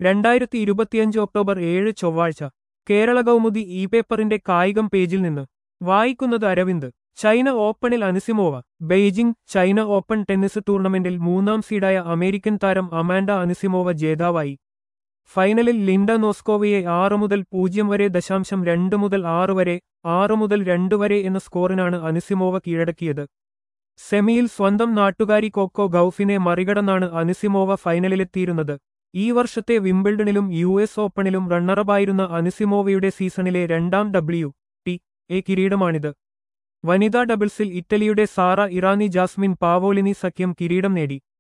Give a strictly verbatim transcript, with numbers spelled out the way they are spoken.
രണ്ടായിരത്തി ഇരുപത്തിയഞ്ച് ഒക്ടോബർ ഏഴ് ചൊവ്വാഴ്ച കേരള കൗമുദി ഇ പേപ്പറിന്റെ കായികം പേജിൽ നിന്ന് വായിക്കുന്നത് അരവിന്ദ്. ചൈന ഓപ്പണിൽ Anisimova. Beijing. China Open tennis ടൂർണമെന്റിൽ മൂന്നാം സീഡായ അമേരിക്കൻ താരം അമാൻഡ അനിസിമോവ ജേതാവായി. ഫൈനലിൽ ലിൻഡ നോസ്കോവയെ ആറ് മുതൽ പൂജ്യം വരെ ദശാംശം രണ്ട് മുതൽ ആറ് വരെ, ആറ് മുതൽ രണ്ട് വരെ എന്ന സ്കോറിനാണ് അനിസിമോവ കീഴടക്കിയത്. സെമിയിൽ സ്വന്തം നാട്ടുകാരി കോക്കോ ഗൌഫിനെ മറികടന്നാണ് അനിസിമോവ ഫൈനലിലെത്തിയിരുന്നത്. ഈ വർഷത്തെ വിംബിൾഡണിലും യു എസ് ഓപ്പണിലും റണ്ണറപ്പായിരുന്ന അനിസിമോവയുടെ സീസണിലെ രണ്ടാം ഡബ്ല്യു ടി എ കിരീടമാണിത്. വനിതാ ഡബിൾസിൽ ഇറ്റലിയുടെ സാറ ഇറാനി ജാസ്മിൻ പാവോളിനി സഖ്യം കിരീടം നേടി.